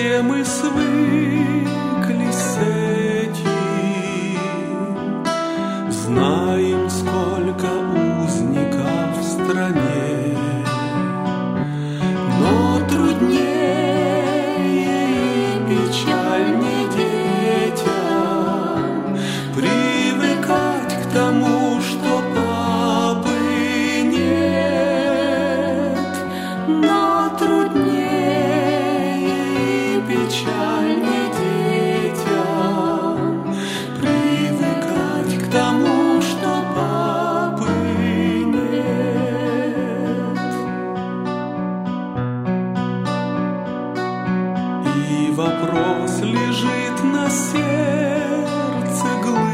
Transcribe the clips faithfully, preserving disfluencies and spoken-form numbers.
все мы свыклись с этим, знаем, сколько узников в стране, но труднее и печальнее детям привыкать к тому, что папы нет, но труднее и печальнее детям привыкать к тому, что папы нет. И вопрос лежит на сердце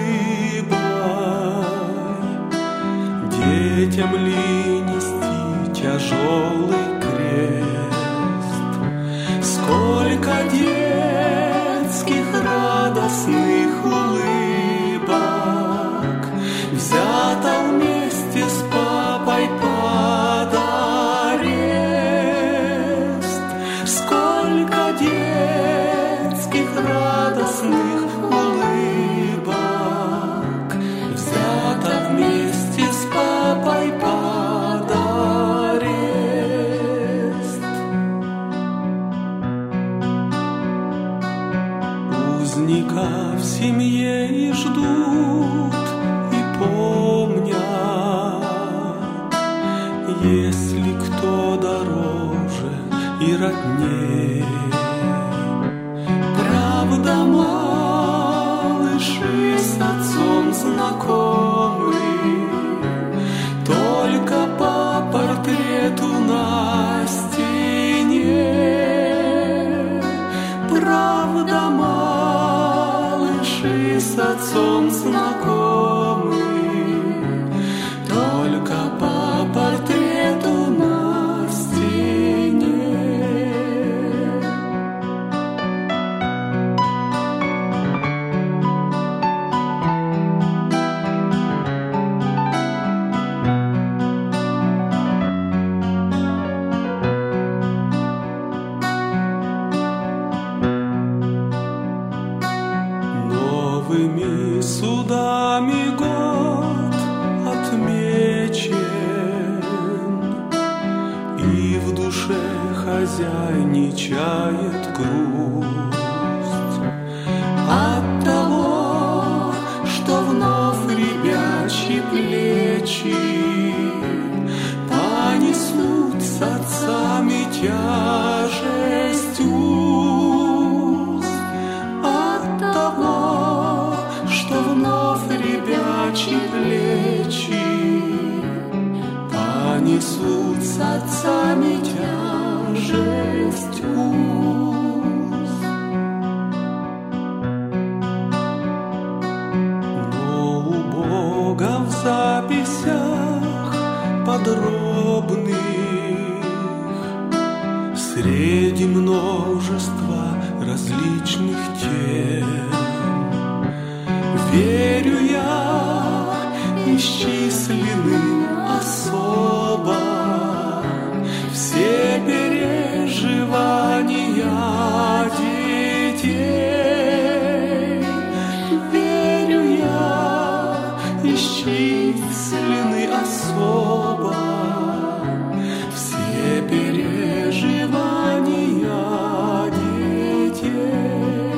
глыбой: детям ли нести тяжелый крест? Сколько детских радостных улыбок взято вместе с папой под арест. Сколько детских радостных улыбок взято вместе с папой под арест. Узника в семье и ждут, и помнят, если кто дороже и родней. Правда, малыши с отцом знакомы только по портрету на стене. Правда, малыши с отцом знакомы только по портрету на стене. Новыми судами год отмечен, и в душе хозяйничает грусть от того, что вновь ребячьи плечи понесут с отцами тяжесть уз. От того, что вновь ребячьи плечи понесут с отцами тяжесть уз. Но у Бога в записях подробных среди множества различных тем, верю я, исчислены особо все переживания детей. Верю я, исчислены особо все переживания детей.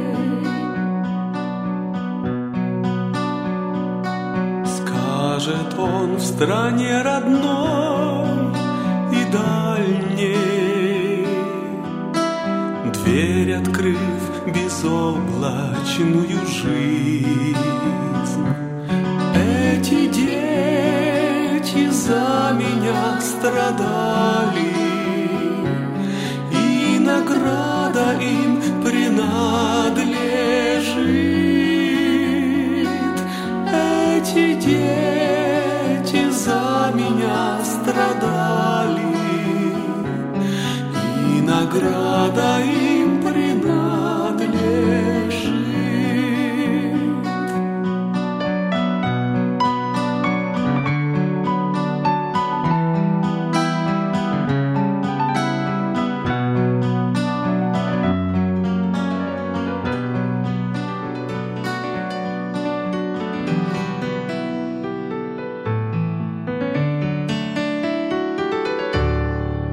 Скажет он в стране родной и дальней, дверь открыв безоблачную жизнь. Эти дети за меня страдали, и награда им принадлежит. Эти дети за меня страдали, и награда им